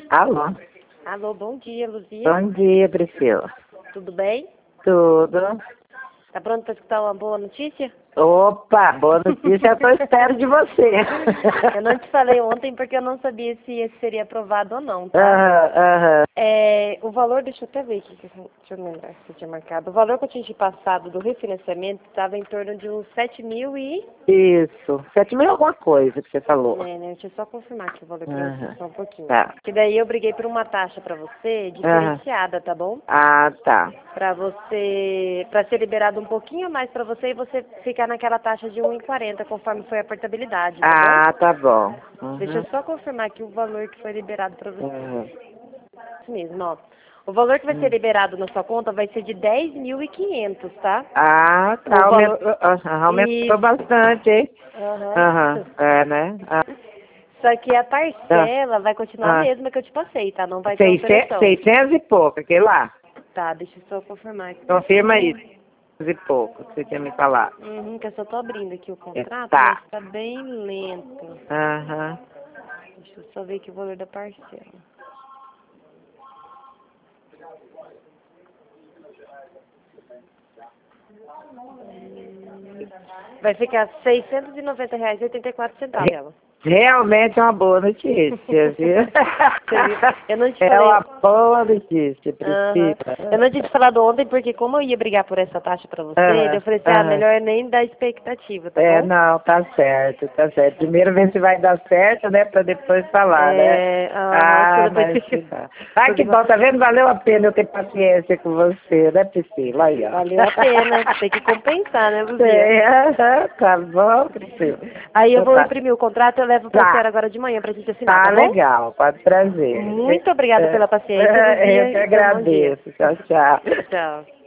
Alô? Alô, bom dia, Luzia. Bom dia, Priscila. Tudo bem? Tudo? Tá pronto para escutar uma boa notícia? Opa, boa notícia, eu tô espero de você. Eu não te falei ontem porque eu não sabia se esse seria aprovado ou não, tá? Aham. O valor, deixa eu até ver aqui, deixa eu lembrar se eu tinha marcado. O valor que eu tinha te passado do refinanciamento estava em torno de uns 7.000 e... Isso, 7.000 alguma coisa que você falou. Né, deixa eu só confirmar aqui o valor pra você, só um pouquinho. Tá. Que daí eu briguei por uma taxa pra você, diferenciada, tá bom? Ah, tá. Pra ser liberado um pouquinho a mais pra você e você ficar naquela taxa de 1,40 conforme foi a portabilidade, tá bom? Ah, tá bom. Deixa eu só confirmar aqui o valor que foi liberado pra você. Uhum. Isso mesmo, ó. O valor que vai ser liberado na sua conta vai ser de 10.500, tá? Ah, O tá, valor... aumentou bastante, hein? Aham. É, né? Só que a parcela vai continuar a Ah. mesma que eu te passei, tá? Não vai ter 600, alteração. 600 e pouco, aquele lá. Tá, deixa eu só confirmar aqui. Confirma aí, 600 e pouco, que você tinha me falado. Que eu só tô abrindo aqui o contrato, Tá. mas tá bem lento. Aham. Deixa eu só ver aqui o valor da parcela. Vai ficar R$ 690,84 ela. Realmente é uma boa notícia, viu? Eu não te É falei... uma boa notícia, Aham. Priscila. Eu não tinha te falado ontem porque como eu ia brigar por essa taxa pra você, eu falei assim, melhor nem dar expectativa, tá bom? Não, tá certo, tá certo. Primeiro ver se vai dar certo, né, pra depois falar, né? Porque depois Mas... fica... Ai, que bom, tá vendo? Valeu a pena eu ter paciência com você, né, Priscila? Aí, ó. Valeu a pena, tem que compensar, né, Luzia? Tá bom, Priscila. Aí eu Então vou tá. imprimir o contrato e eu levo pra senhora agora de manhã pra gente assinar, Tá tá bom? legal, pode trazer. Muito obrigada pela paciência, Luzia. Eu que E tenha um bom dia. agradeço. Tchau, tchau. Tchau.